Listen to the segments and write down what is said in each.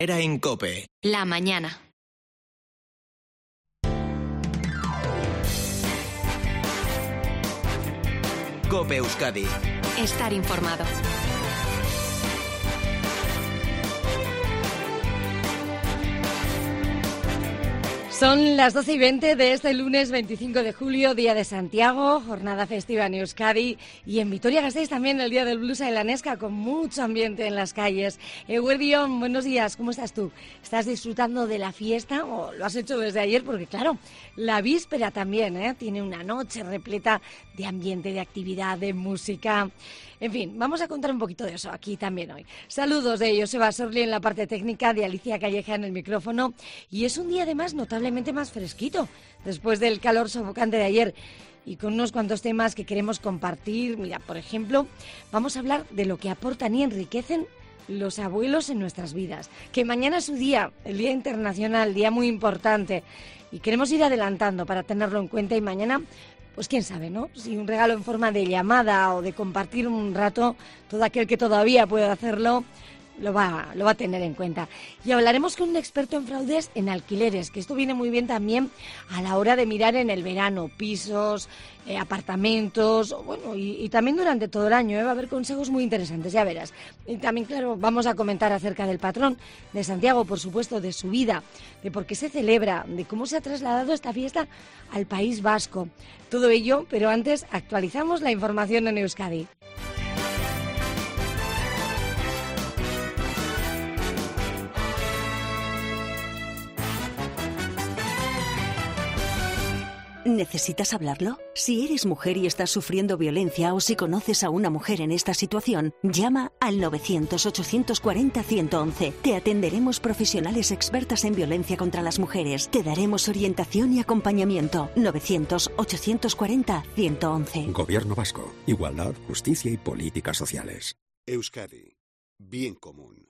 Era en COPE. La mañana. COPE Euskadi. Estar informado. Son las 12:20 de este lunes 25 de julio, Día de Santiago, jornada festiva en Euskadi y en Vitoria-Gasteiz también el Día del Blues y la Nesca, con mucho ambiente en las calles. Eguerdión, buenos días, ¿cómo estás tú? ¿Estás disfrutando de la fiesta o lo has hecho desde ayer? Porque claro, la víspera también, tiene una noche repleta de ambiente, de actividad, de música. En fin, vamos a contar un poquito de eso aquí también hoy. Saludos de Joseba Sorli en la parte técnica, de Alicia Calleja en el micrófono. Y es un día además notablemente más fresquito, después del calor sofocante de ayer. Y con unos cuantos temas que queremos compartir. Mira, por ejemplo, vamos a hablar de lo que aportan y enriquecen los abuelos en nuestras vidas. Que mañana es su día, el Día Internacional, día muy importante. Y queremos ir adelantando para tenerlo en cuenta y mañana... Pues quién sabe, ¿no? Si un regalo en forma de llamada o de compartir un rato, todo aquel que todavía pueda hacerlo lo va a tener en cuenta. Y hablaremos con un experto en fraudes en alquileres, que esto viene muy bien también a la hora de mirar en el verano, pisos, apartamentos, bueno, y también durante todo el año, va a haber consejos muy interesantes, ya verás. Y también, claro, vamos a comentar acerca del patrón de Santiago, por supuesto, de su vida, de por qué se celebra, de cómo se ha trasladado esta fiesta al País Vasco. Todo ello, pero antes actualizamos la información en Euskadi. ¿Necesitas hablarlo? Si eres mujer y estás sufriendo violencia o si conoces a una mujer en esta situación, llama al 900-840-111. Te atenderemos profesionales expertas en violencia contra las mujeres. Te daremos orientación y acompañamiento. 900-840-111. Gobierno Vasco. Igualdad, justicia y políticas sociales. Euskadi. Bien común.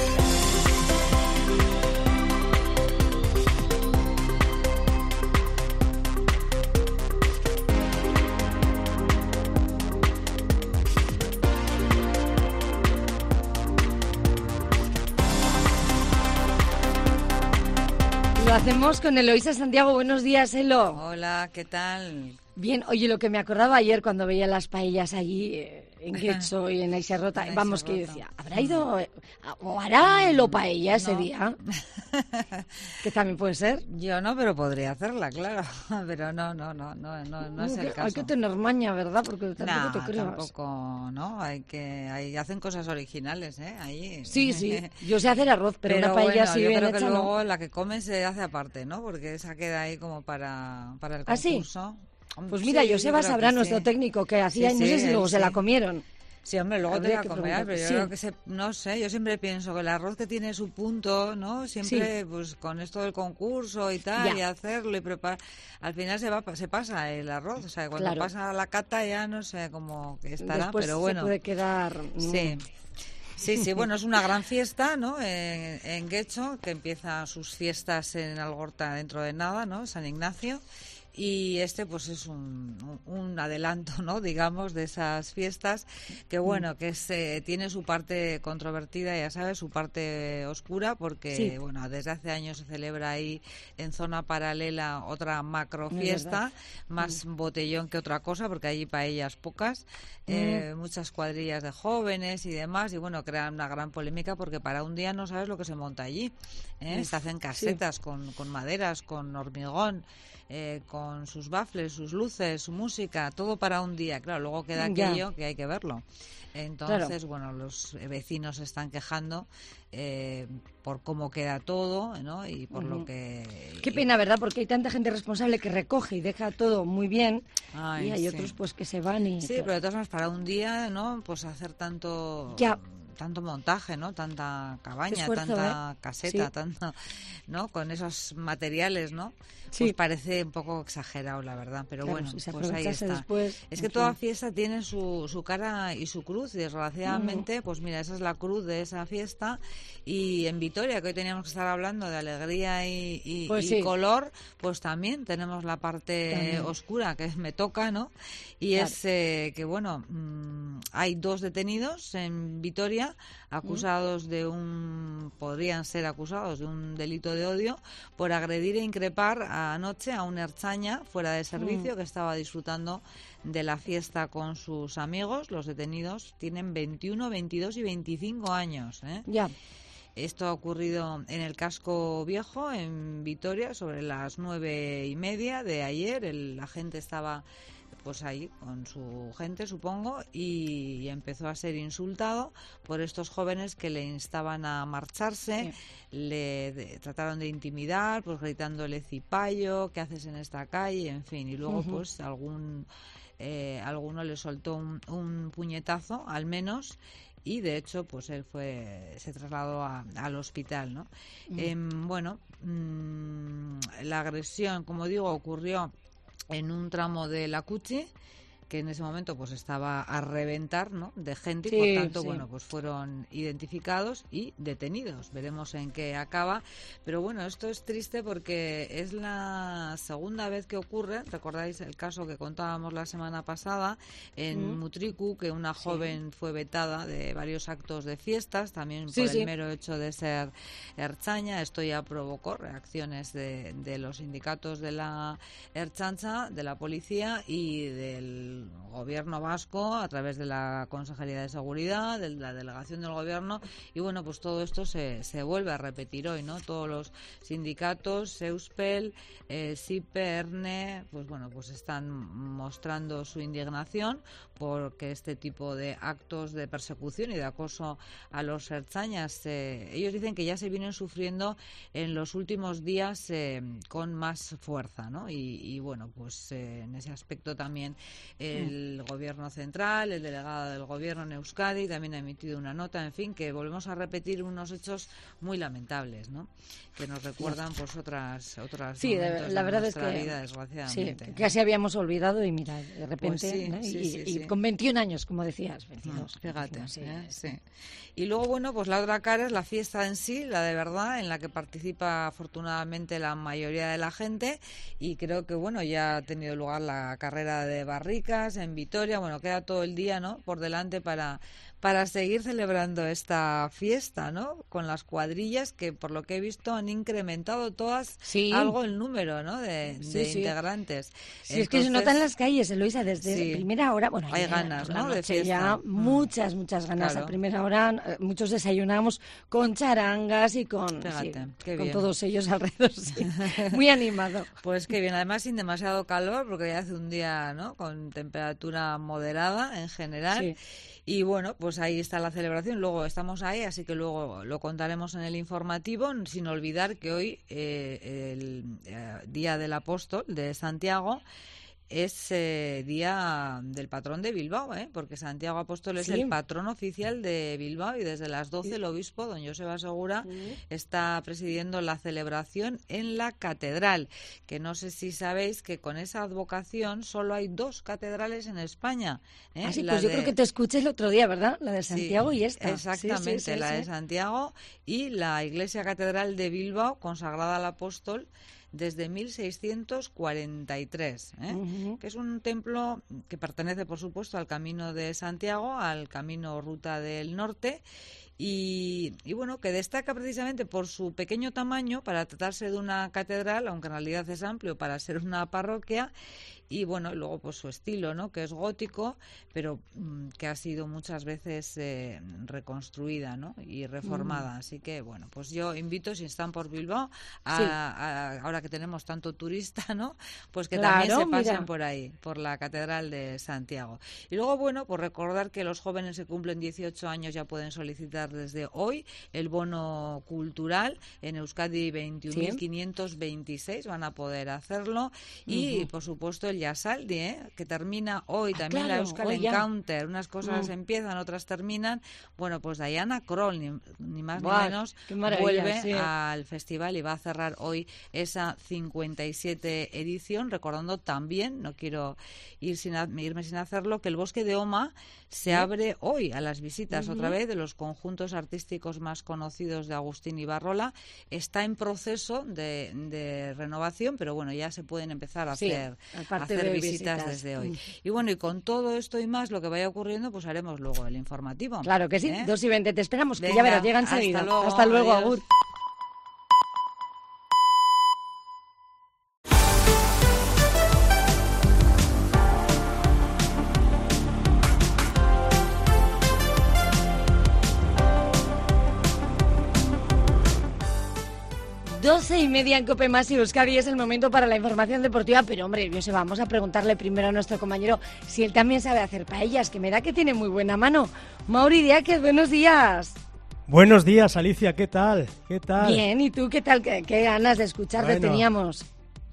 Lo hacemos con Eloísa Santiago. Buenos días, Elo. Hola, ¿qué tal? Bien, oye, lo que me acordaba ayer cuando veía las paellas allí en Getxo y en Aixerrota, vamos, que yo decía, ¿habrá ido o hará Elo paella ese día? Que también puede ser. Yo no, pero podría hacerla, claro. Pero no es el caso. Hay que tener maña, ¿verdad? Porque tampoco te creas. Tampoco, ¿no? Hacen cosas originales, Ahí. Sí. Yo sé hacer arroz, pero una paella bueno, sí yo bien creo hecha, que ¿no? luego la que comes se hace aparte, ¿no? Porque esa queda ahí como para el concurso. ¿Sí? Pues mira, Joseba sabrá, nuestro técnico, que hacía, y no sé si luego se la comieron. Sí, hombre, luego te la comerás, pero yo sí. creo que no sé, yo siempre pienso que el arroz que tiene su punto, ¿no? Siempre, pues con esto del concurso y tal, y hacerlo y preparar, al final se pasa el arroz, o sea, cuando pasa la cata ya no sé cómo que estará, después pero bueno. Se puede quedar... Sí, bueno, es una gran fiesta, ¿no? En Getxo, que empieza sus fiestas en Algorta dentro de nada, ¿no? San Ignacio. Y pues es un adelanto, ¿no? Digamos, de esas fiestas que, bueno, que tiene su parte controvertida, ya sabes, su parte oscura, porque, bueno, desde hace años se celebra ahí en zona paralela otra macro fiesta, más botellón que otra cosa, porque allí paellas pocas, muchas cuadrillas de jóvenes y demás, y bueno, crean una gran polémica porque para un día no sabes lo que se monta allí, se hacen casetas con maderas, con hormigón, con sus bafles, sus luces, su música, todo para un día. Claro, luego queda aquello que hay que verlo. Entonces, bueno, los vecinos se están quejando por cómo queda todo, ¿no? Y por lo que... Qué pena, ¿verdad? Porque hay tanta gente responsable que recoge y deja todo muy bien. Y hay otros pues que se van y... Sí, pero de todas maneras, para un día, ¿no? Pues hacer tanto montaje, ¿no? Tanta cabaña, tanta caseta, tanto, ¿no? Con esos materiales, ¿no? Pues parece un poco exagerado, la verdad, pero bueno, pues ahí está. Después, es que toda fiesta tiene su cara y su cruz, y desgraciadamente, pues mira, esa es la cruz de esa fiesta. Y en Vitoria, que hoy teníamos que estar hablando de alegría y color, pues también tenemos la parte oscura que me toca, ¿no? Y es que, bueno, hay 2 detenidos en Vitoria Vitoria, podrían ser acusados de un delito de odio por agredir e increpar anoche a un ertzaina fuera de servicio que estaba disfrutando de la fiesta con sus amigos. Los detenidos tienen 21, 22 y 25 años. Ya. Esto ha ocurrido en el Casco Viejo, en Vitoria, sobre las 9:30 de ayer. La gente estaba pues ahí con su gente, supongo, y empezó a ser insultado por estos jóvenes que le instaban a marcharse. Trataron de intimidar, pues gritándole cipayo, ¿qué haces en esta calle? En fin, y luego pues alguno le soltó un puñetazo, al menos, y de hecho pues él se trasladó al hospital, ¿no? La agresión, como digo, ocurrió en un tramo de la Cuchi, que en ese momento pues estaba a reventar, ¿no?, de gente, y por tanto bueno, pues fueron identificados y detenidos. Veremos en qué acaba, pero bueno, esto es triste porque es la segunda vez que ocurre. Recordáis el caso que contábamos la semana pasada en Mutriku, que una joven fue vetada de varios actos de fiestas, también por el mero hecho de ser ertzaina. Esto ya provocó reacciones de los sindicatos de la Ertzaintza, de la policía y del gobierno vasco a través de la Consejería de Seguridad, de la delegación del gobierno, y bueno, pues todo esto se vuelve a repetir hoy, ¿no? Todos los sindicatos, Euspel, SIPE, ERNE, pues bueno, pues están mostrando su indignación porque este tipo de actos de persecución y de acoso a los ertzainas, ellos dicen que ya se vienen sufriendo en los últimos días con más fuerza, ¿no? Y bueno, pues en ese aspecto también el gobierno central, el delegado del gobierno en Euskadi también ha emitido una nota, en fin, que volvemos a repetir unos hechos muy lamentables, ¿no?, que nos recuerdan pues otras momentos la verdad de nuestra es que vida, desgraciadamente. Sí, casi habíamos olvidado y mira, de repente, pues y con 21 años, como decías, 22. Fíjate, sí. Y luego, bueno, pues la otra cara es la fiesta en sí, la de verdad, en la que participa afortunadamente la mayoría de la gente, y creo que, bueno, ya ha tenido lugar la carrera de barricas en Vitoria. Bueno, queda todo el día, ¿no?, por delante para seguir celebrando esta fiesta, ¿no?, con las cuadrillas que, por lo que he visto, han incrementado todas algo el número, ¿no?, de integrantes. Sí, es que se nota en las calles, Eloisa, desde primera hora. Bueno, hay ganas, ¿no?, de fiesta. Ya muchas ganas. A primera hora muchos desayunamos con charangas y con todos ellos alrededor. Muy animado. Pues qué bien, además sin demasiado calor, porque ya hace un día, ¿no?, con temperatura moderada en general. Sí. Y bueno, pues ahí está la celebración. Luego estamos ahí, así que luego lo contaremos en el informativo, sin olvidar que hoy, el Día del Apóstol de Santiago, es día del patrón de Bilbao, porque Santiago Apóstol es el patrón oficial de Bilbao, y desde las 12 el obispo, don Joseba Segura, está presidiendo la celebración en la catedral, que no sé si sabéis que con esa advocación solo hay 2 catedrales en España. Pues yo creo que te escuché el otro día, ¿verdad? La de Santiago y esta. Exactamente, la de Santiago y la Iglesia Catedral de Bilbao, consagrada al apóstol desde 1643, que es un templo que pertenece, por supuesto, al Camino de Santiago, al Camino Ruta del Norte, y bueno, que destaca precisamente por su pequeño tamaño para tratarse de una catedral, aunque en realidad es amplio para ser una parroquia. Y bueno, luego pues su estilo, ¿no?, que es gótico, pero que ha sido muchas veces reconstruida, ¿no?, y reformada. Así que bueno, pues yo invito, si están por Bilbao, ahora que tenemos tanto turista, ¿no?, pues que también se pasen por ahí, por la Catedral de Santiago. Y luego, bueno, pues recordar que los jóvenes que cumplen 18 años ya pueden solicitar desde hoy el bono cultural. En Euskadi 21.526 van a poder hacerlo. Y por supuesto el Yasaldi, que termina hoy también, la Euskal Encounter. Unas cosas empiezan, otras terminan. Bueno, pues Diana Kroll, ni más ni menos, vuelve al festival y va a cerrar hoy esa 57 edición, recordando también, no quiero irme sin hacerlo, que el Bosque de Oma se abre hoy a las visitas otra vez de los conjuntos artísticos más conocidos de Agustín Ibarrola. Está en proceso de renovación, pero bueno, ya se pueden empezar a hacer hacer visitas desde hoy. Y bueno, y con todo esto y más, lo que vaya ocurriendo, pues haremos luego el informativo. Claro que sí, 2:20, te esperamos, Venga, que ya verás, llega enseguida. Hasta luego, agur. Doce y media en COPE Más y Euskadi, es el momento para la información deportiva, pero hombre, José, vamos a preguntarle primero a nuestro compañero si él también sabe hacer paellas, que me da que tiene muy buena mano. Mauri Diáquez, buenos días. Buenos días, Alicia, ¿qué tal? ¿Qué tal? Bien, ¿y tú qué tal? ¿Qué ganas de escucharte teníamos?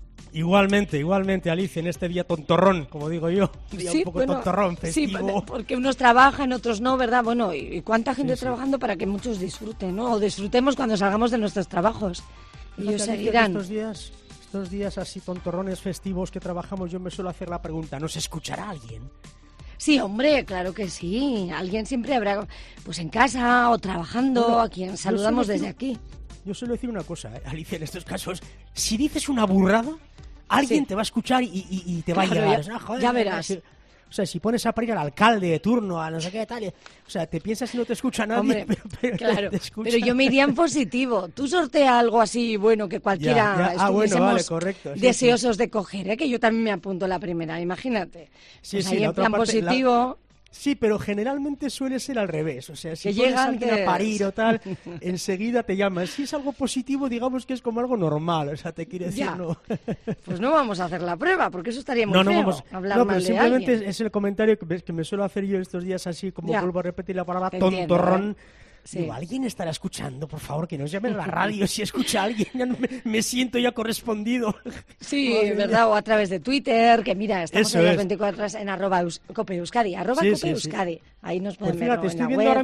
Igualmente, Alicia, en este día tontorrón, como digo yo, día un poco tontorrón, festivo. Sí, porque unos trabajan, otros no, ¿verdad? Bueno, ¿y cuánta gente trabajando para que muchos disfruten, ¿no? O disfrutemos cuando salgamos de nuestros trabajos. Y ellos seguirán. Estos días así tontorrones festivos que trabajamos, yo me suelo hacer la pregunta, ¿nos escuchará alguien? Sí, hombre, claro que sí. Alguien siempre habrá, pues en casa o trabajando, a quien saludamos desde aquí. Yo suelo decir una cosa, Alicia, en estos casos, si dices una burrada, alguien te va a escuchar y te va a llevar. Ya verás. O sea, si pones a parir al alcalde de turno, a no sé qué tal, o sea, te piensas que no te escucha nadie, hombre, pero claro, te escucha. Pero yo me iría en positivo. Tú sortea algo así, bueno, que cualquiera estuviésemos deseosos de coger, que yo también me apunto la primera, imagínate. Sí, pues ahí en plan positivo... Sí, pero generalmente suele ser al revés. O sea, si que pones a alguien a parir o tal, enseguida te llaman. Si es algo positivo, digamos que es como algo normal. O sea, te quiere decir, no. Pues no vamos a hacer la prueba, porque eso estaría muy feo, hablar mal pero de simplemente alguien. es el comentario que me suelo hacer yo estos días así, como vuelvo a repetir la palabra Entiendo, tontorrón. Sí. Digo, alguien estará escuchando, por favor, que nos llamen a la radio. Si escucha a alguien, ya me siento ya correspondido. Sí, ¿verdad? O a través de Twitter, que mira, estamos en las 24 horas en @COPEEuskadi, @COPEEuskadi. Ahí nos pueden ver. Fíjate, estoy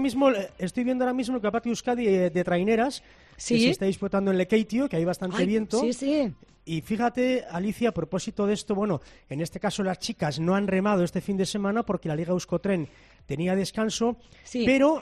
viendo ahora mismo el Campeonato Euskadi de traineras, que se está disputando en Lekeitio, que hay bastante viento. Sí. Y fíjate, Alicia, a propósito de esto, bueno, en este caso las chicas no han remado este fin de semana porque la Liga Euskotren tenía descanso, pero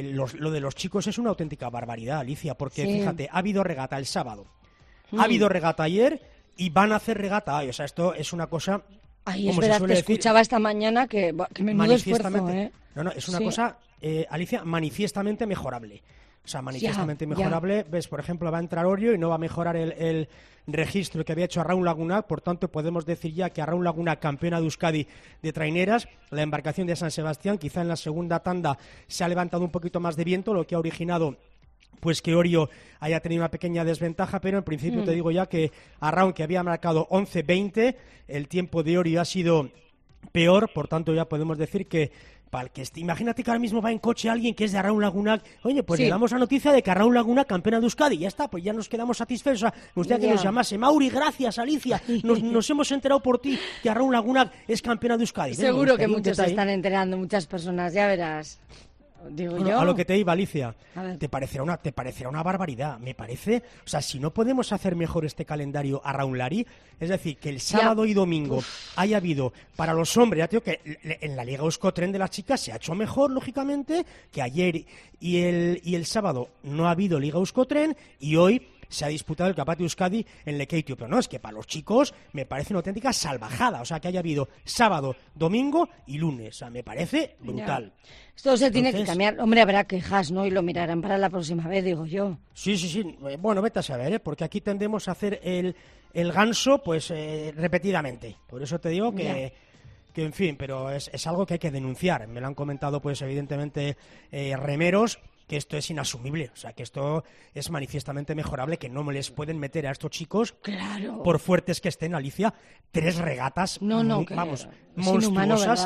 lo de los chicos es una auténtica barbaridad, Alicia, porque fíjate, ha habido regata el sábado, ha habido regata ayer y van a hacer regata hoy. O sea, esto es una cosa... Ay, es verdad, te escuchaba esta mañana que menudo esfuerzo, ¿eh? No, es una cosa, Alicia, manifiestamente mejorable. O sea, manifiestamente mejorable. Ves, por ejemplo, va a entrar Orio y no va a mejorar el registro que había hecho Arraun Lagunac. Por tanto, podemos decir ya que Arraun Lagunac, campeona de Euskadi de traineras, la embarcación de San Sebastián, quizá en la segunda tanda se ha levantado un poquito más de viento, lo que ha originado pues que Orio haya tenido una pequeña desventaja, pero en principio te digo ya que Arraun, que había marcado 11:20, el tiempo de Orio ha sido peor, por tanto ya podemos decir que imagínate que ahora mismo va en coche alguien que es de Arraun Lagunac, oye, pues le damos la noticia de que Arraun Lagunac, campeona de Euskadi, ya está, pues ya nos quedamos satisfechos. O sea, me gustaría que nos llamase, Mauri, gracias, Alicia, nos hemos enterado por ti que Arraun Lagunac es campeona de Euskadi. Seguro que muchos se están enterando, muchas personas, ya verás. Digo yo. A lo que te iba, Alicia, te parecerá una barbaridad, me parece. O sea, si no podemos hacer mejor este calendario a Raunlari, es decir, que el sábado y domingo haya habido para los hombres, ya te digo que en la Liga Euskotren de las chicas se ha hecho mejor, lógicamente, que ayer y el sábado no ha habido Liga Euskotren y hoy se ha disputado el Campeonato Euskadi en Lekeitio, pero no, es que para los chicos me parece una auténtica salvajada, o sea, que haya habido sábado, domingo y lunes, o sea, me parece brutal. Esto se tiene que cambiar, hombre, habrá quejas, ¿no? Y lo mirarán para la próxima vez, digo yo. Sí, bueno, vete a saber, porque aquí tendemos a hacer el ganso, pues, repetidamente, por eso te digo que en fin, pero es algo que hay que denunciar, me lo han comentado, pues, evidentemente, remeros, que esto es inasumible, o sea, que esto es manifiestamente mejorable, que no me les pueden meter a estos chicos, por fuertes que estén, Alicia, 3 regatas, vamos, monstruosas,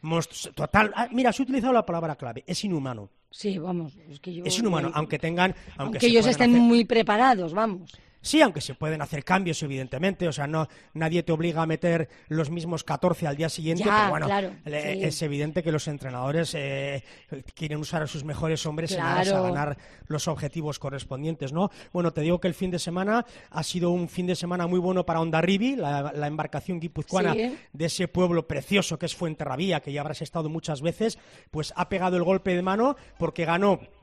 total, mira, has utilizado la palabra clave, es inhumano. Sí, vamos, es que yo... Es inhumano, aunque ellos estén muy preparados, vamos. Sí, aunque se pueden hacer cambios, evidentemente, o sea, nadie te obliga a meter los mismos 14 al día siguiente, pero bueno, es evidente que los entrenadores quieren usar a sus mejores hombres en aras a ganar los objetivos correspondientes, ¿no? Bueno, te digo que el fin de semana ha sido un fin de semana muy bueno para Hondarribi, la embarcación guipuzcoana de ese pueblo precioso que es Fuenterrabía, que ya habrás estado muchas veces, pues ha pegado el golpe de mano porque ganó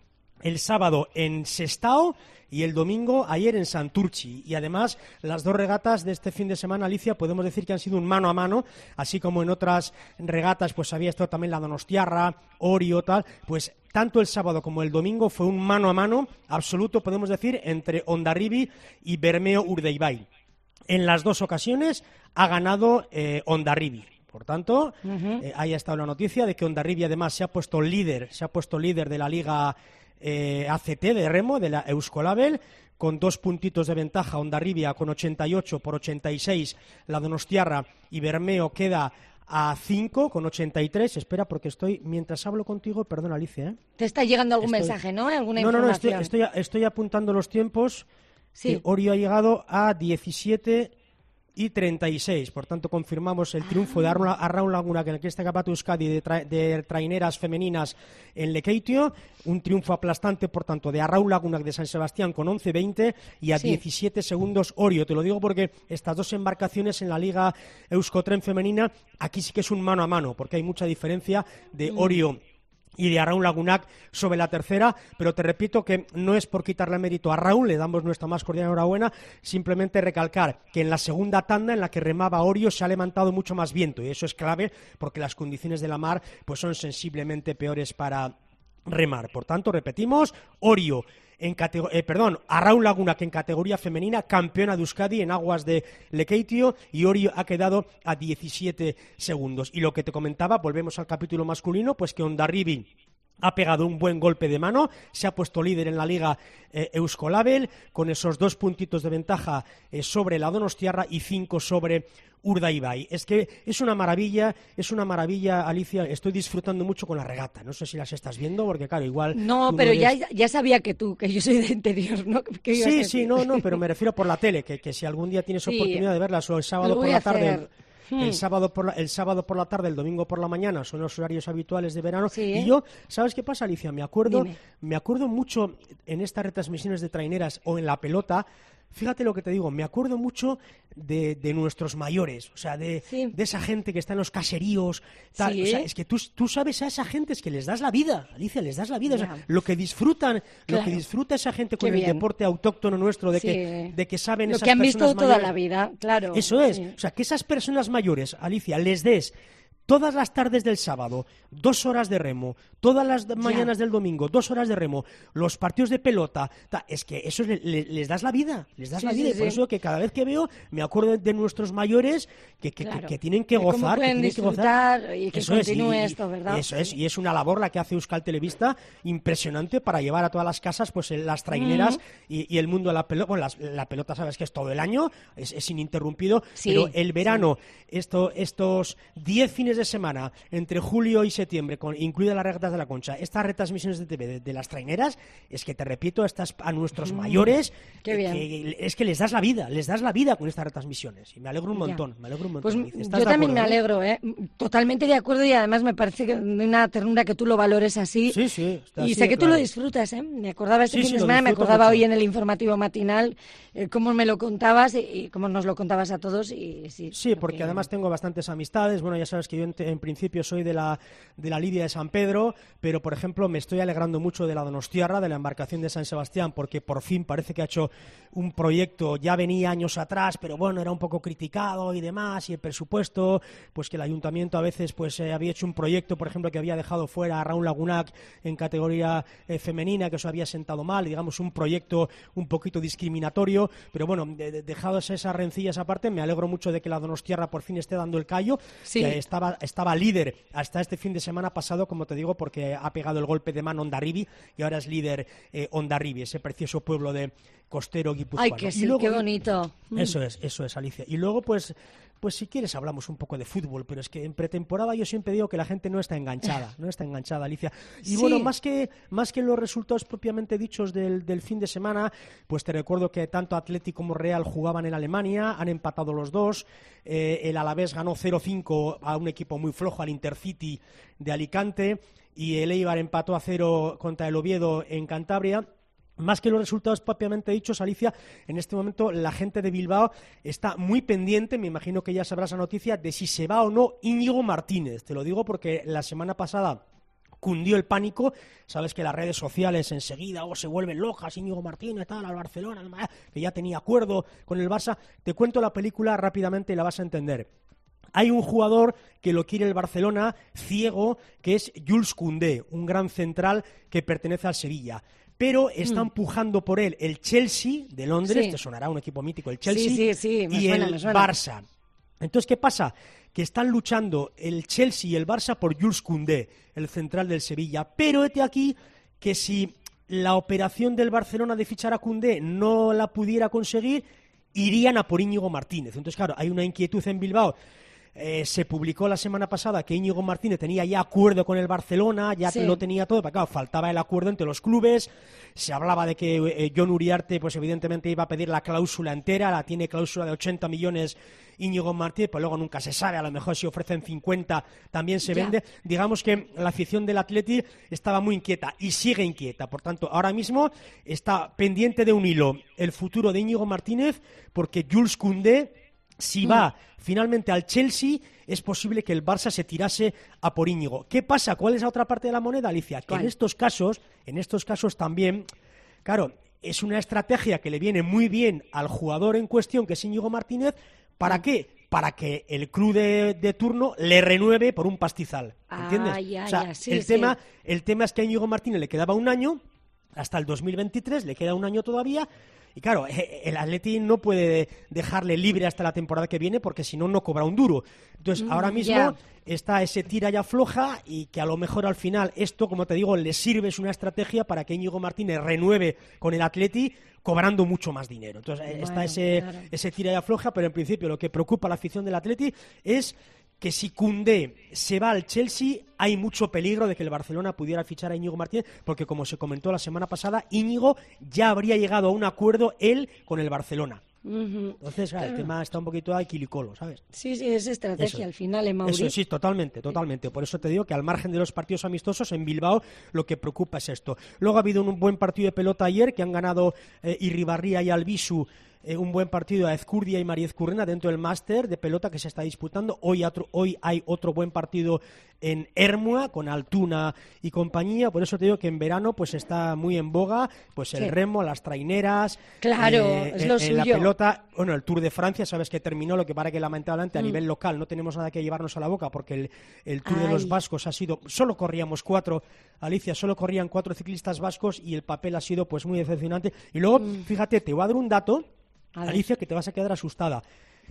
el sábado en Sestao y el domingo ayer en Santurchi. Y además las dos regatas de este fin de semana, Alicia, podemos decir que han sido un mano a mano, así como en otras regatas pues había estado también la Donostiarra, Orio, tal, pues tanto el sábado como el domingo fue un mano a mano absoluto, podemos decir, entre Hondarribia y Bermeo Urdaibai. En las dos ocasiones ha ganado Hondarribia. Por tanto, ahí ha estado la noticia de que Hondarribia además se ha puesto líder de la Liga ACT de remo, de la Euskolabel, con 2 puntitos de ventaja. Hondarribia con 88 por 86, la Donostiarra, y Bermeo queda a 5 con 83. Espera, porque mientras hablo contigo, perdón, Alicia. Te está llegando algún mensaje, ¿no? ¿Alguna información? No, estoy apuntando los tiempos. Sí. Orio ha llegado a 17 y 36, por tanto confirmamos el triunfo de Arraun Laguna, que en el Cresta Capatu Euskadi de traineras femeninas en Lekeitio, un triunfo aplastante, por tanto, de Arraun Laguna de San Sebastián con 11-20 y a 17 segundos Orio. Te lo digo porque estas dos embarcaciones en la Liga Euskotren femenina, aquí sí que es un mano a mano, porque hay mucha diferencia de Orio y de Arraun Lagunac sobre la tercera, pero te repito que no es por quitarle mérito a Arraun, le damos nuestra más cordial enhorabuena, simplemente recalcar que en la segunda tanda en la que remaba Orio se ha levantado mucho más viento, y eso es clave porque las condiciones de la mar pues son sensiblemente peores para remar. Por tanto, repetimos, Orio Arraun Laguna, que en categoría femenina, campeona de Euskadi en aguas de Lekeitio, y Orio ha quedado a 17 segundos. Y lo que te comentaba, volvemos al capítulo masculino, pues que Hondarribia ha pegado un buen golpe de mano, se ha puesto líder en la Liga Euskolabel, con esos 2 puntitos de ventaja sobre la Donostiarra y 5 sobre Urdaibai. Es que es una maravilla, Alicia. Estoy disfrutando mucho con la regata. No sé si las estás viendo, porque claro, igual... No, pero ya sabía que yo soy de interior, ¿no? No, pero me refiero por la tele, que si algún día tienes oportunidad de verlas, o el sábado por la tarde... El sábado por la tarde, el domingo por la mañana, son los horarios habituales de verano. Sí, y yo, ¿sabes qué pasa, Alicia? Me acuerdo mucho en estas retransmisiones de traineras o en la pelota. Fíjate lo que te digo, me acuerdo mucho de nuestros mayores, o sea, de esa gente que está en los caseríos, tal. Sí. O sea, es que tú sabes a esa gente, es que les das la vida, Alicia, les das la vida. O sea, lo que disfruta esa gente con el deporte autóctono nuestro, de que saben lo esas que han personas visto toda mayores. la vida, claro. Eso es, o sea, que esas personas mayores, Alicia, les des todas las tardes del sábado 2 horas de remo, todas las mañanas del domingo 2 horas de remo, los partidos de pelota, es que eso les das la vida, y por eso que cada vez que veo me acuerdo de nuestros mayores que tienen que gozar, que pueden disfrutar y que eso continúe esto, ¿verdad? Eso es, y es una labor la que hace Euskal Telebista impresionante para llevar a todas las casas pues las traineras y el mundo de la pelota. Bueno, la pelota sabes que es todo el año, es ininterrumpido, pero el verano, estos 10 fines de semana entre julio y septiembre, incluidas las regatas de la Concha, estas retransmisiones de TV de las traineras, es que te repito, a nuestros mayores, es que les das la vida con estas retransmisiones, y me alegro un montón. Pues yo también me alegro, totalmente de acuerdo, y además me parece que de una ternura que tú lo valores así. Sí, y sé que tú lo disfrutas, me acordaba fin de semana, me acordaba hoy en el informativo matinal cómo me lo contabas y cómo nos lo contabas a todos. Sí, porque además tengo bastantes amistades. Bueno, ya sabes que yo en principio soy de la Lidia de San Pedro, pero por ejemplo me estoy alegrando mucho de la Donostiarra, de la embarcación de San Sebastián, porque por fin parece que ha hecho un proyecto, ya venía años atrás, pero bueno, era un poco criticado y demás, y el presupuesto, pues que el ayuntamiento a veces pues había hecho un proyecto, por ejemplo, que había dejado fuera a Arraun Lagunac en categoría femenina, que eso había sentado mal, digamos, un proyecto un poquito discriminatorio, pero bueno, dejados esas rencillas aparte, me alegro mucho de que la Donostiarra por fin esté dando el callo, que estaba líder hasta este fin de semana pasado, como te digo, porque ha pegado el golpe de mano Hondarribia y ahora es líder Hondarribia, ese precioso pueblo de costero guipuzcoano. Ay, que sí, luego, qué bonito. Eso es, Alicia. Y luego, pues si quieres hablamos un poco de fútbol, pero es que en pretemporada yo siempre digo que la gente no está enganchada, Alicia. Y bueno, más que los resultados propiamente dichos del fin de semana, pues te recuerdo que tanto Athletic como Real jugaban en Alemania, han empatado los dos, el Alavés ganó 0-5 a un equipo muy flojo, al Intercity de Alicante, y el Eibar empató a 0 contra el Oviedo en Cantabria. Más que los resultados propiamente dichos, Alicia, en este momento la gente de Bilbao está muy pendiente, me imagino que ya sabrás la noticia, de si se va o no Íñigo Martínez. Te lo digo porque la semana pasada cundió el pánico. Sabes que las redes sociales enseguida se vuelven lojas, Íñigo Martínez, tal, al Barcelona, que ya tenía acuerdo con el Barça. Te cuento la película rápidamente y la vas a entender. Hay un jugador que lo quiere el Barcelona, ciego, que es Jules Koundé, un gran central que pertenece al Sevilla. Pero está empujando por él el Chelsea de Londres, te sonará un equipo mítico, el Chelsea, y el Barça. Entonces, ¿qué pasa? Que están luchando el Chelsea y el Barça por Jules Koundé, el central del Sevilla. Pero hete aquí que si la operación del Barcelona de fichar a Koundé no la pudiera conseguir, irían a por Íñigo Martínez. Entonces, claro, hay una inquietud en Bilbao. Se publicó la semana pasada que Íñigo Martínez tenía ya acuerdo con el Barcelona, ya lo tenía todo, pero claro, faltaba el acuerdo entre los clubes. Se hablaba de que Jon Uriarte, pues evidentemente iba a pedir la cláusula entera, tiene cláusula de 80 millones Íñigo Martínez, pues luego nunca se sabe, a lo mejor si ofrecen 50 también se vende. Digamos que la afición del Atleti estaba muy inquieta y sigue inquieta, por tanto, ahora mismo está pendiente de un hilo el futuro de Íñigo Martínez, porque Jules Koundé, si va finalmente al Chelsea, es posible que el Barça se tirase a por Íñigo. ¿Qué pasa? ¿Cuál es la otra parte de la moneda, Alicia? Que en estos casos también, claro, es una estrategia que le viene muy bien al jugador en cuestión, que es Íñigo Martínez. ¿Para qué? Para que el club de turno le renueve por un pastizal, ¿entiendes? El tema es que a Íñigo Martínez le quedaba un año, hasta el 2023, le queda un año todavía. Y claro, el Atleti no puede dejarle libre hasta la temporada que viene porque si no, no cobra un duro. Entonces, ahora mismo está ese tira y afloja y que a lo mejor al final esto, como te digo, le sirve, es una estrategia para que Íñigo Martínez renueve con el Atleti cobrando mucho más dinero. Entonces, está ese tira y afloja, pero en principio lo que preocupa a la afición del Atleti es que si Koundé se va al Chelsea, hay mucho peligro de que el Barcelona pudiera fichar a Íñigo Martínez, porque como se comentó la semana pasada, Íñigo ya habría llegado a un acuerdo él con el Barcelona. Entonces, el tema está un poquito a quilicolo, ¿sabes? Sí, es estrategia al final, Mauri. Eso sí, totalmente. Por eso te digo que al margen de los partidos amistosos, en Bilbao lo que preocupa es esto. Luego ha habido un buen partido de pelota ayer, que han ganado Irribarría y Albisu, un buen partido a Ezcurdia y María Ezcurrena dentro del máster de pelota que se está disputando. Hoy hay otro buen partido en Ermua con Altuna y compañía. Por eso te digo que en verano pues está muy en boga pues el remo, las traineras, es lo suyo. La pelota, bueno, el Tour de Francia, sabes que terminó, lo que para que lamentablemente a nivel local no tenemos nada que llevarnos a la boca porque el Tour de los vascos ha sido, solo corríamos 4, Alicia, solo corrían 4 ciclistas vascos y el papel ha sido pues muy decepcionante. Y luego, fíjate, te voy a dar un dato, Alicia, que te vas a quedar asustada.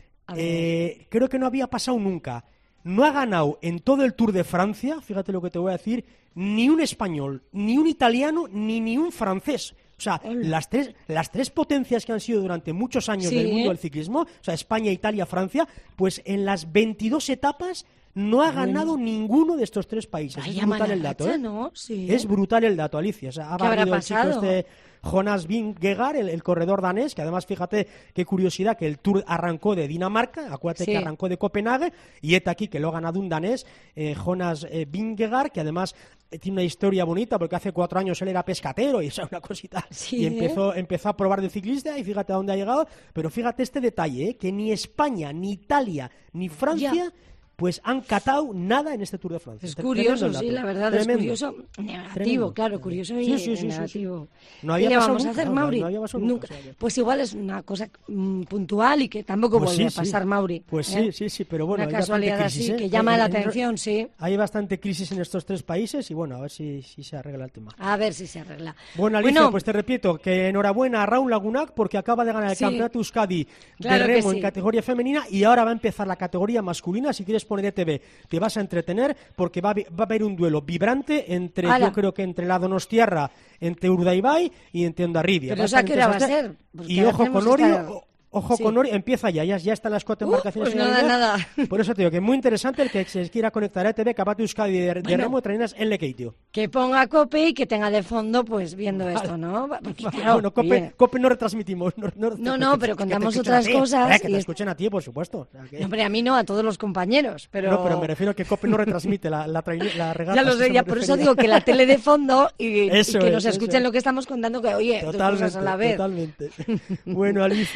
Creo que no había pasado nunca. No ha ganado en todo el Tour de Francia, fíjate lo que te voy a decir, ni un español, ni un italiano, ni un francés. O sea, las tres potencias que han sido durante muchos años del mundo del ciclismo, o sea, España, Italia, Francia, pues en las 22 etapas no ha ganado ninguno de estos 3 países. Es brutal el dato, ¿no? Sí. Es brutal el dato, Alicia. O sea, ha barrido el chico Jonas Vingegaard, el corredor danés, que además, fíjate qué curiosidad, que el Tour arrancó de Dinamarca, acuérdate que arrancó de Copenhague, y aquí que lo ha ganado un danés, Jonas Vingegaard, que además tiene una historia bonita, porque hace 4 años él era pescatero, y esa una cosita, y empezó a probar de ciclista, y fíjate a dónde ha llegado, pero fíjate este detalle, que ni España, ni Italia, ni Francia pues han catado nada en este Tour de Francia. Es curioso, sí, la verdad, es curioso. Negativo, claro, curioso y negativo. No había ¿Qué le pasado vamos a hacer, Mauri? No había pasado nunca. Pues igual es una cosa puntual y que tampoco vuelve a pasar, Mauri. Pues sí, pero bueno, una casualidad así que llama la atención, sí. Hay bastante crisis en estos 3 países y bueno, a ver si se arregla el tema. A ver si se arregla. Bueno, Alicia, pues te repito que enhorabuena a Raúl Lagunac porque acaba de ganar el Campeonato Euskadi de remo en categoría femenina y ahora va a empezar la categoría masculina. Si quieres poner ETV, te vas a entretener porque va a haber un duelo vibrante entre, yo creo que entre la Donostiarra, entre Urdaibai y entre Hondarribia. Pero ¿a qué hora va a ser? Y ojo con Orio. Ojo con Ori, empieza ya están las 4 embarcaciones. Pues nada. Por eso te digo que es muy interesante el que se quiera conectar a ETV, Campeonato Euskadi de remo y traineras en Lekeitio. Que ponga Cope y que tenga de fondo pues viendo esto, ¿no? Porque, claro, bueno, Cope no retransmitimos. No, pero contamos otras cosas. Que te escuchen a ti, por supuesto. O sea, No, pero a mí no, a todos los compañeros. No, pero me refiero a que Cope no retransmite la regata. Ya lo sé, por eso digo que la tele de fondo y que nos escuchen lo que estamos contando, que oye, 2 cosas a la vez. Totalmente. Bueno, Alicia,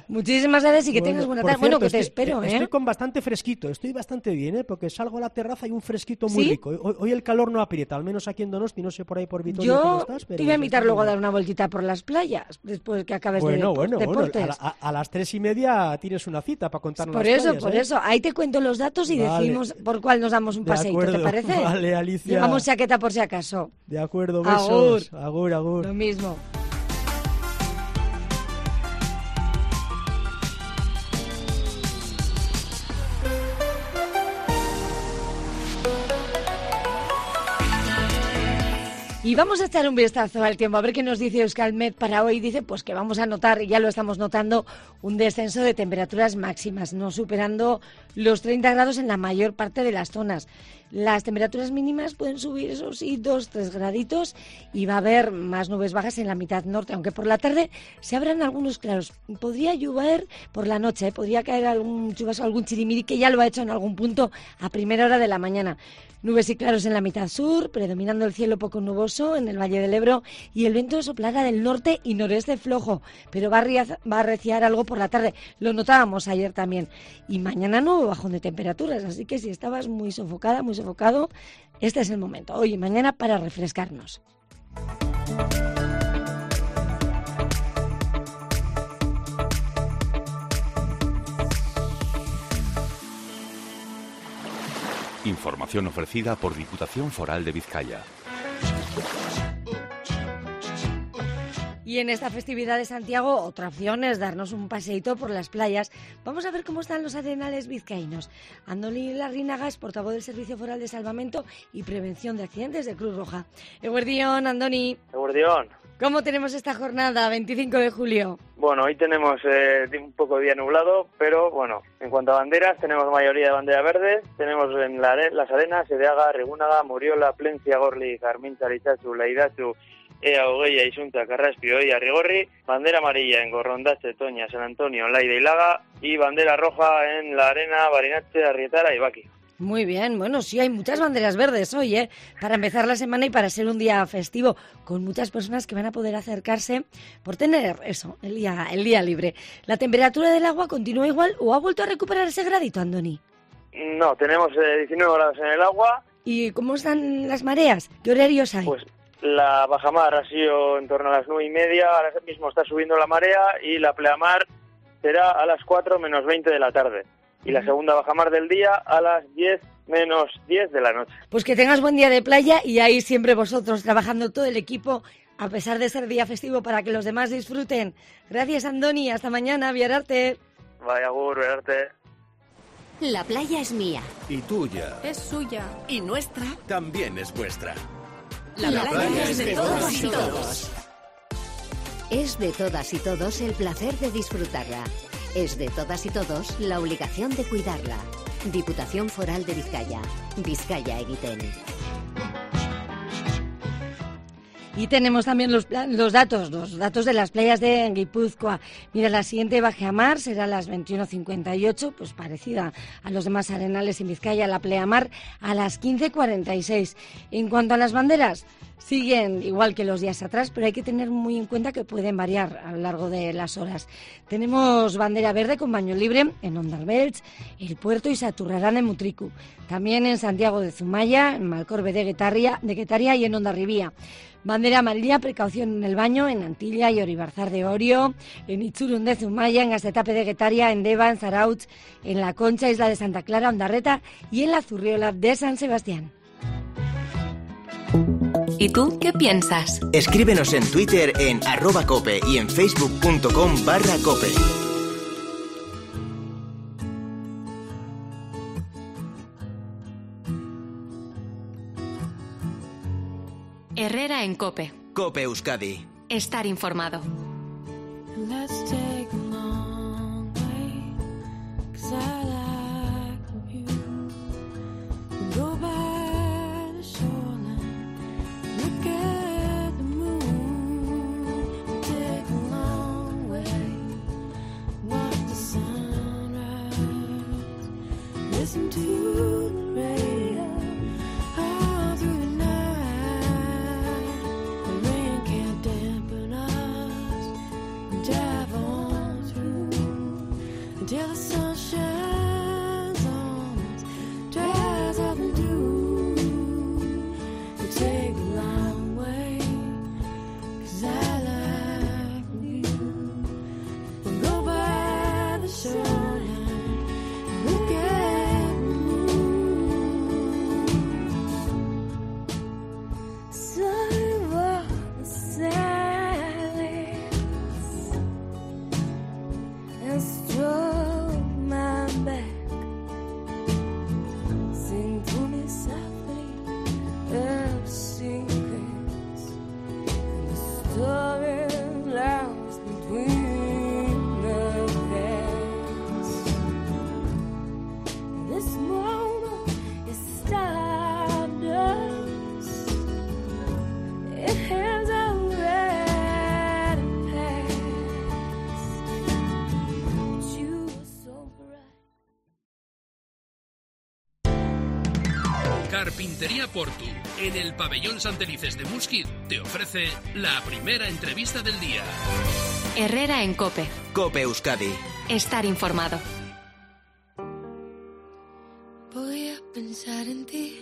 Muchísimas gracias y que tengas buena tarde. Por cierto, Bueno, que te espero, ¿eh? Estoy con bastante fresquito, estoy bastante bien, porque salgo a la terraza y un fresquito muy ¿Sí? rico. Hoy el calor no aprieta, al menos aquí en Donosti, no sé por ahí por Vitoria cómo Yo estás. Pero te iba a invitar está luego a bien. dar una vueltita por las playas, después que acabes de Bueno, deportes. a las 3:30 tienes una cita para contarnos las playas, Por ¿eh? eso. Ahí te cuento los datos y Vale. decimos por cuál nos damos un De paseíto, acuerdo. ¿te parece? Vale, Alicia. Llevamos chaqueta por si acaso. De acuerdo, Agur. besos. Agur, agur. Lo mismo. Y vamos a echar un vistazo al tiempo, a ver qué nos dice Euskalmet para hoy. Dice pues que vamos a notar, y ya lo estamos notando, un descenso de temperaturas máximas, no superando los 30 grados en la mayor parte de las zonas. Las temperaturas mínimas pueden subir, eso sí, 2-3 graditos, y va a haber más nubes bajas en la mitad norte, aunque por la tarde se abran algunos claros. Podría llover por la noche, podría caer algún chubasco, algún chirimiri, que ya lo ha hecho en algún punto a primera hora de la mañana. Nubes y claros en la mitad sur, predominando el cielo poco nuboso en el Valle del Ebro, y el viento soplará del norte y noreste flojo, pero va a arreciar algo por la tarde. Lo notábamos ayer también. Y mañana nuevo bajón de temperaturas, así que si estabas muy sofocada, muy sofocado, este es el momento, hoy y mañana, para refrescarnos. Información ofrecida por Diputación Foral de Vizcaya. Y en esta festividad de Santiago, otra opción es darnos un paseíto por las playas. Vamos a ver cómo están los arenales vizcaínos. Andoni Larrínaga es portavoz del Servicio Foral de Salvamento y Prevención de Accidentes de Cruz Roja. Eguerdión, Andoni. Eguerdión. ¿Cómo tenemos esta jornada, 25 de julio? Bueno, hoy tenemos un poco de día nublado, pero bueno, en cuanto a banderas, tenemos mayoría de bandera verde. Tenemos en las arenas Edeaga, Regúnaga, Muriola, Plencia, Gorli, Carmín, Charitzazu, Leidatzu, Ea, Ogueia, Isunta, Carraspio y Arrigorri, bandera amarilla en Gorrondache, Toña, San Antonio, Laida y Laga, y bandera roja en La Arena, Barinache, Arrietara y Baqui. Muy bien, bueno, sí hay muchas banderas verdes hoy, para empezar la semana y para ser un día festivo, con muchas personas que van a poder acercarse por tener eso, el día libre. ¿La temperatura del agua continúa igual o ha vuelto a recuperar ese gradito, Andoni? No, tenemos 19 grados en el agua. ¿Y cómo están las mareas? ¿Qué horarios hay? Pues la bajamar ha sido en torno a las 9:30, ahora mismo está subiendo la marea, y la pleamar será a las 4 menos 20 de la tarde. Y la segunda bajamar del día a las 10 menos 10 de la noche. Pues que tengas buen día de playa, y ahí siempre vosotros trabajando todo el equipo, a pesar de ser día festivo, para que los demás disfruten. Gracias, Andoni. Hasta mañana, Viararte. Vaya, agur, Viararte. La playa es mía. Y tuya. Es suya. Y nuestra. También es vuestra. La playa es de todas y todos. Es de todas y todos el placer de disfrutarla. Es de todas y todos la obligación de cuidarla. Diputación Foral de Vizcaya. Vizcaya Egiten. Y tenemos también los datos de las playas de Guipúzcoa. Mira, la siguiente bajamar será a las 21:58, pues parecida a los demás arenales en Vizcaya. La pleamar a las 15:46. En cuanto a las banderas, siguen igual que los días atrás, pero hay que tener muy en cuenta que pueden variar a lo largo de las horas. Tenemos bandera verde con baño libre en Ondarbelch, El Puerto y Saturrarán en Mutriku. También en Santiago de Zumaya, en Malcorbe de Guetaria y en Hondarribía. Bandera amarilla, precaución en el baño, en Antilla y Oribarzar de Orio, en Itzurun de Zumaya, en Gaztetape de Guetaria, en Deva, en Zarautz, en La Concha, Isla de Santa Clara, Ondarreta y en la Zurriola de San Sebastián. ¿Y tú qué piensas? Escríbenos en Twitter en @cope y en facebook.com/cope. Herrera en Cope. Cope Euskadi. Estar informado. Listen to the radio all through the night. The rain can't dampen us. Drive on through. until the sun shines on us, dries out the dew. We take the long way, 'cause I like the view. We go by the shoreline, look at the moon. Silence and stroke my back. Sing to me softly of secrets and the story lost between the cracks. This moment is stardust. It has already passed. But you were so bright. Carpintería Portu, en el pabellón Santelices de Musquit, te ofrece la primera entrevista del día. Herrera en COPE. COPE Euskadi. Estar informado. Voy a pensar en ti.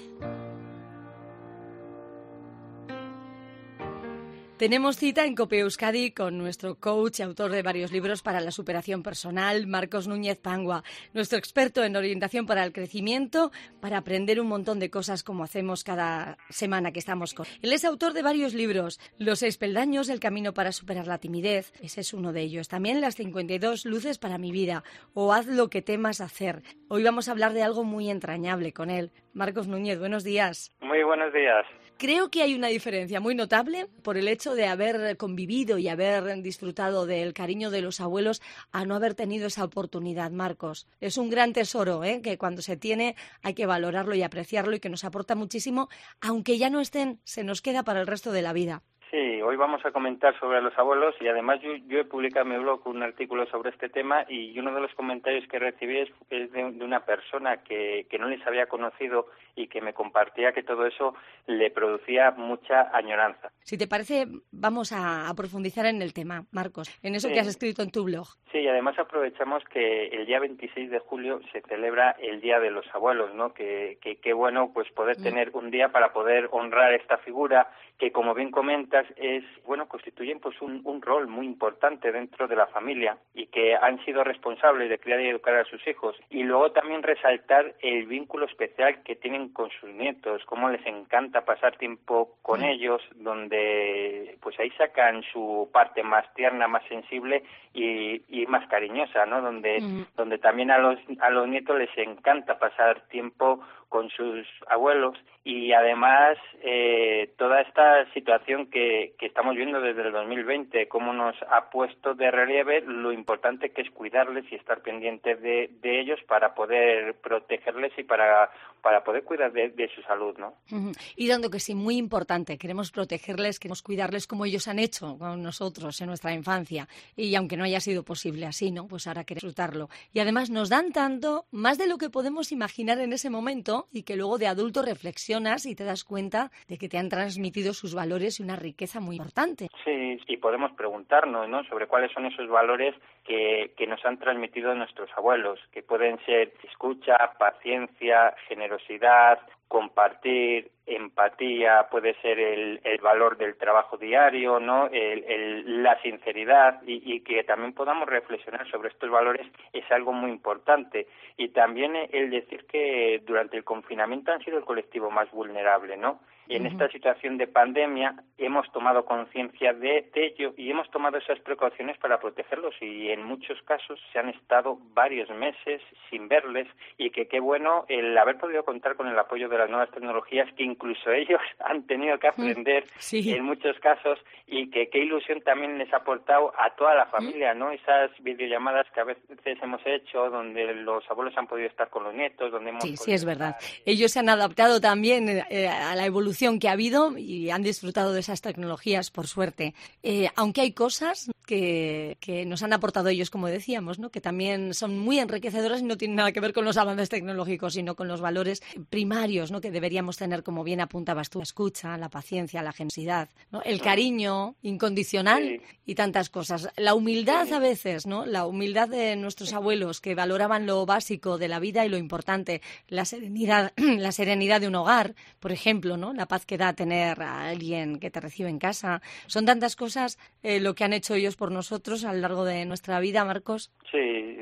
Tenemos cita en COPE Euskadi con nuestro coach y autor de varios libros para la superación personal, Marcos Núñez Pangua, nuestro experto en orientación para el crecimiento, para aprender un montón de cosas como hacemos cada semana que estamos con. Él es autor de varios libros, Los 6 peldaños, El camino para superar la timidez, ese es uno de ellos. También Las 52 luces para mi vida o Haz lo que temas hacer. Hoy vamos a hablar de algo muy entrañable con él. Marcos Núñez, buenos días. Muy buenos días. Creo que hay una diferencia muy notable por el hecho de haber convivido y haber disfrutado del cariño de los abuelos a no haber tenido esa oportunidad, Marcos. Es un gran tesoro, que cuando se tiene hay que valorarlo y apreciarlo y que nos aporta muchísimo, aunque ya no estén, se nos queda para el resto de la vida. Sí, hoy vamos a comentar sobre los abuelos y además yo he publicado en mi blog un artículo sobre este tema y uno de los comentarios que recibí es de una persona que no les había conocido y que me compartía que todo eso le producía mucha añoranza. Si te parece, vamos a profundizar en el tema, Marcos, en eso que has escrito en tu blog. Sí, y además aprovechamos que el día 26 de julio se celebra el Día de los Abuelos, ¿no? Que bueno, pues poder tener un día para poder honrar esta figura que, como bien comentas, constituyen pues un rol muy importante dentro de la familia y que han sido responsables de criar y educar a sus hijos. Y luego también resaltar el vínculo especial que tienen con sus nietos, cómo les encanta pasar tiempo con ellos, donde pues ahí sacan su parte más tierna, más sensible y más cariñosa, ¿no? Donde también a los nietos les encanta pasar tiempo con sus abuelos y además toda esta situación que estamos viendo desde el 2020, cómo nos ha puesto de relieve lo importante que es cuidarles y estar pendientes de ellos para poder protegerles y para poder cuidar de su salud, ¿no? Y dando que sí, muy importante, queremos protegerles, queremos cuidarles como ellos han hecho con nosotros en nuestra infancia y aunque no haya sido posible así, ¿no? Pues ahora queremos disfrutarlo. Y además nos dan tanto, más de lo que podemos imaginar en ese momento y que luego de adulto reflexionas y te das cuenta de que te han transmitido sus valores y una riqueza muy importante. Sí, y podemos preguntarnos, ¿no?, sobre cuáles son esos valores que nos han transmitido nuestros abuelos, que pueden ser escucha, paciencia, generosidad, compartir, empatía, puede ser el valor del trabajo diario, ¿no? La sinceridad y que también podamos reflexionar sobre estos valores es algo muy importante. Y también el decir que durante el confinamiento han sido el colectivo más vulnerable, ¿no? Y en esta situación de pandemia hemos tomado conciencia de ello y hemos tomado esas precauciones para protegerlos y en muchos casos se han estado varios meses sin verles y que qué bueno el haber podido contar con el apoyo de las nuevas tecnologías que incluso ellos han tenido que aprender en muchos casos y que qué ilusión también les ha aportado a toda la familia, ¿no? Esas videollamadas que a veces hemos hecho donde los abuelos han podido estar con los nietos, donde hemos Sí, es verdad. Ellos se han adaptado también a la evolución que ha habido y han disfrutado de esas tecnologías, por suerte. Aunque hay cosas que nos han aportado ellos, como decíamos, ¿no? Que también son muy enriquecedoras y no tienen nada que ver con los avances tecnológicos, sino con los valores primarios, ¿no? Que deberíamos tener, como bien apuntabas tú, la escucha, la paciencia, la generosidad, ¿no? El cariño incondicional y tantas cosas. La humildad a veces, ¿no? La humildad de nuestros abuelos, que valoraban lo básico de la vida y lo importante, la serenidad de un hogar, por ejemplo, ¿no? La paz que da tener a alguien que te recibe en casa. Son tantas cosas lo que han hecho ellos por nosotros a lo largo de nuestra vida, Marcos. Sí,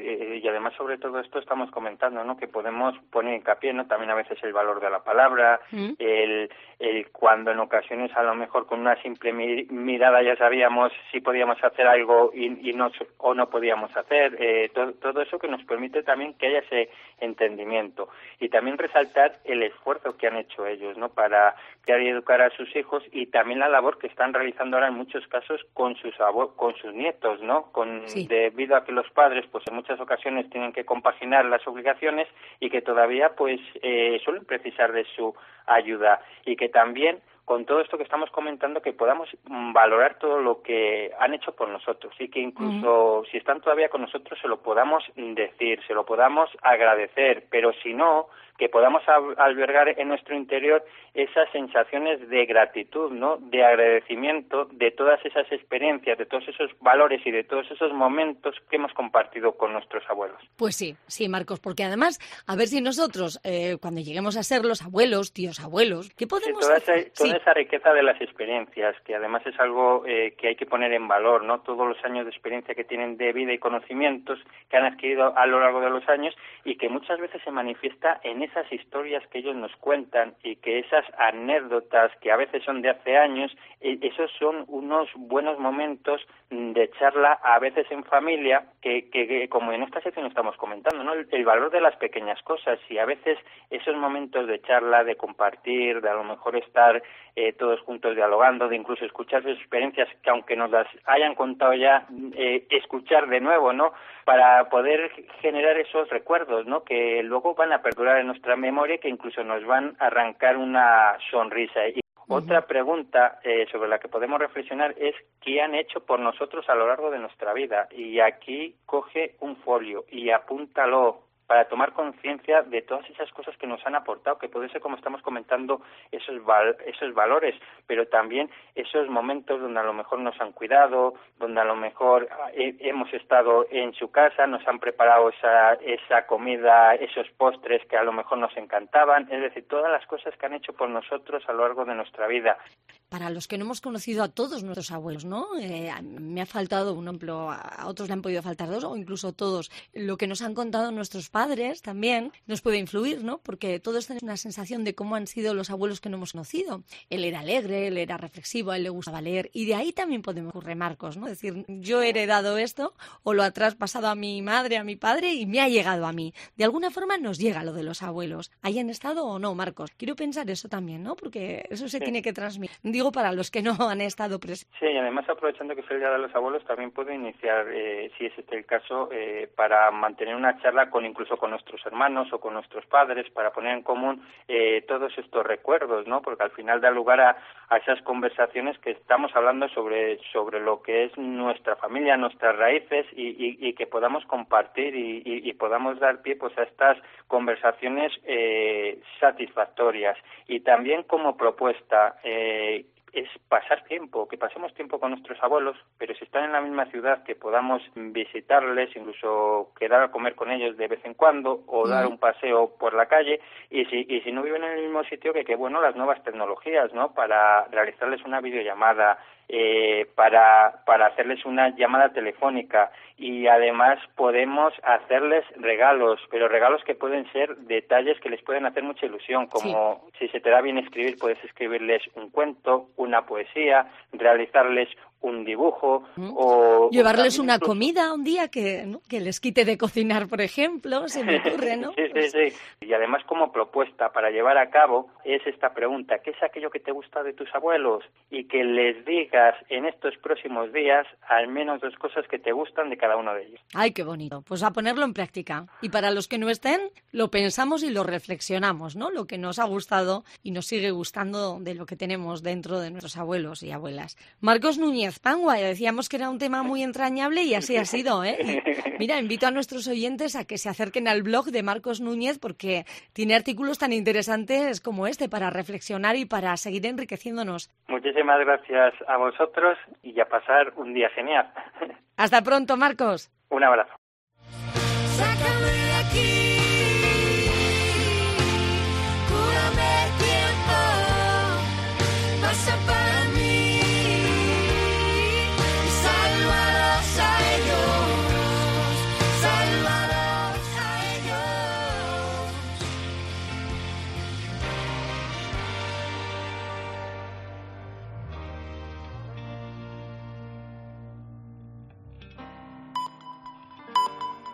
y además sobre todo esto estamos comentando, ¿no? Que podemos poner hincapié, ¿no? También a veces el valor de la palabra, el cuando en ocasiones a lo mejor con una simple mirada ya sabíamos si podíamos hacer algo y no podíamos hacer, todo eso que nos permite también que haya ese entendimiento y también resaltar el esfuerzo que han hecho ellos, ¿no? Para criar y educar a sus hijos y también la labor que están realizando ahora en muchos casos con sus nietos, ¿no? Debido a que los padres pues en muchas ocasiones tienen que compaginar las obligaciones y que todavía pues suelen precisar de su ayuda y que también con todo esto que estamos comentando que podamos valorar todo lo que han hecho por nosotros y que incluso si están todavía con nosotros se lo podamos decir, se lo podamos agradecer, pero si no, que podamos albergar en nuestro interior esas sensaciones de gratitud, ¿no? De agradecimiento de todas esas experiencias, de todos esos valores y de todos esos momentos que hemos compartido con nuestros abuelos. Pues sí, Marcos, porque además, a ver si nosotros, cuando lleguemos a ser los abuelos, tíos abuelos, ¿qué podemos hacer? Toda esa riqueza de las experiencias, que además es algo que hay que poner en valor, ¿no? Todos los años de experiencia que tienen de vida y conocimientos que han adquirido a lo largo de los años y que muchas veces se manifiesta en esas historias que ellos nos cuentan y que esas anécdotas que a veces son de hace años, esos son unos buenos momentos de charla a veces en familia que como en esta sección estamos comentando, ¿no? El valor de las pequeñas cosas y a veces esos momentos de charla, de compartir, de a lo mejor estar todos juntos dialogando, de incluso escuchar sus experiencias que aunque nos las hayan contado ya, escuchar de nuevo, ¿no? Para poder generar esos recuerdos, ¿no? Que luego van a perdurar en nuestra memoria, que incluso nos van a arrancar una sonrisa. Y otra pregunta sobre la que podemos reflexionar es ¿qué han hecho por nosotros a lo largo de nuestra vida? Y aquí coge un folio y apúntalo para tomar conciencia de todas esas cosas que nos han aportado, que puede ser, como estamos comentando, esos valores, pero también esos momentos donde a lo mejor nos han cuidado, donde a lo mejor hemos estado en su casa, nos han preparado esa comida, esos postres que a lo mejor nos encantaban, es decir, todas las cosas que han hecho por nosotros a lo largo de nuestra vida. Para los que no hemos conocido a todos nuestros abuelos, ¿no? Me ha faltado un ejemplo, a otros le han podido faltar dos o incluso todos. Lo que nos han contado nuestros padres también nos puede influir, ¿no? Porque todos tenemos una sensación de cómo han sido los abuelos que no hemos conocido. Él era alegre, él era reflexivo, a él le gustaba leer y de ahí también podemos ocurrir marcos, ¿no? Es decir, yo he heredado esto o lo ha traspasado a mi madre, a mi padre y me ha llegado a mí. De alguna forma nos llega lo de los abuelos, hayan estado o no, Marcos. Quiero pensar eso también, ¿no? Porque eso se tiene que transmitir. Digo para los que no han estado presentes. Sí, y además aprovechando que es el Día de los Abuelos, también puedo iniciar, si es este el caso, para mantener una charla incluso con nuestros hermanos o con nuestros padres, para poner en común todos estos recuerdos, ¿no? Porque al final da lugar a esas conversaciones que estamos hablando sobre lo que es nuestra familia, nuestras raíces y que podamos compartir y podamos dar pie pues a estas conversaciones satisfactorias. Y también como propuesta, es pasar tiempo, que pasemos tiempo con nuestros abuelos, pero si están en la misma ciudad que podamos visitarles, incluso quedar a comer con ellos de vez en cuando o dar un paseo por la calle y si no viven en el mismo sitio que bueno, las nuevas tecnologías, ¿no? Para realizarles una videollamada, para hacerles una llamada telefónica y además podemos hacerles regalos, pero regalos que pueden ser detalles que les pueden hacer mucha ilusión, como si se te da bien escribir, puedes escribirles un cuento, una poesía, realizarles un dibujo o llevarles una comida un día que les quite de cocinar, por ejemplo, se me ocurre, ¿no? Sí. Y además como propuesta para llevar a cabo es esta pregunta, ¿qué es aquello que te gusta de tus abuelos? Y que les digas en estos próximos días al menos 2 cosas que te gustan de cada uno de ellos. ¡Ay, qué bonito! Pues a ponerlo en práctica. Y para los que no estén, lo pensamos y lo reflexionamos, ¿no? Lo que nos ha gustado y nos sigue gustando de lo que tenemos dentro de nuestros abuelos y abuelas. Marcos Núñez, Azpangua. Decíamos que era un tema muy entrañable y así ha sido, ¿eh? Y mira, invito a nuestros oyentes a que se acerquen al blog de Marcos Núñez porque tiene artículos tan interesantes como este para reflexionar y para seguir enriqueciéndonos. Muchísimas gracias a vosotros y a pasar un día genial. Hasta pronto, Marcos. Un abrazo.